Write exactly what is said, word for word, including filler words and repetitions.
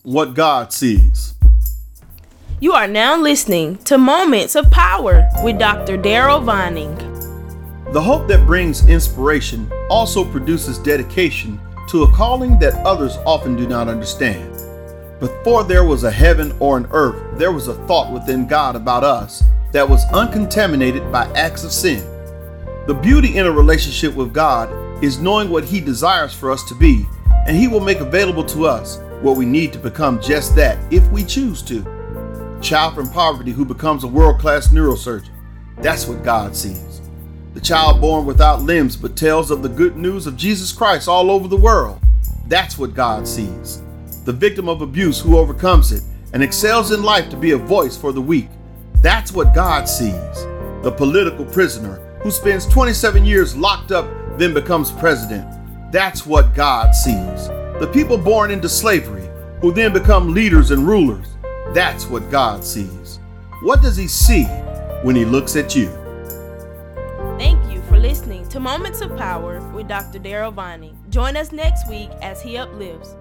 what God sees. You are now listening to Moments of Power with Doctor Daryl Vining. The hope that brings inspiration also produces dedication to a calling that others often do not understand. Before there was a heaven or an earth, there was a thought within God about us that was uncontaminated by acts of sin. The beauty in a relationship with God is knowing what He desires for us to be, and He will make available to us what we need to become just that if we choose to. Child from poverty who becomes a world-class neurosurgeon. That's what God sees. The child born without limbs but tells of the good news of Jesus Christ all over the world. That's what God sees. The victim of abuse who overcomes it and excels in life to be a voice for the weak. That's what God sees. The political prisoner who spends twenty-seven years locked up then becomes president. That's what God sees. The people born into slavery who then become leaders and rulers. That's what God sees. What does He see when He looks at you? Thank you for listening to Moments of Power with Doctor Daryl Vining. Join us next week as he uplifts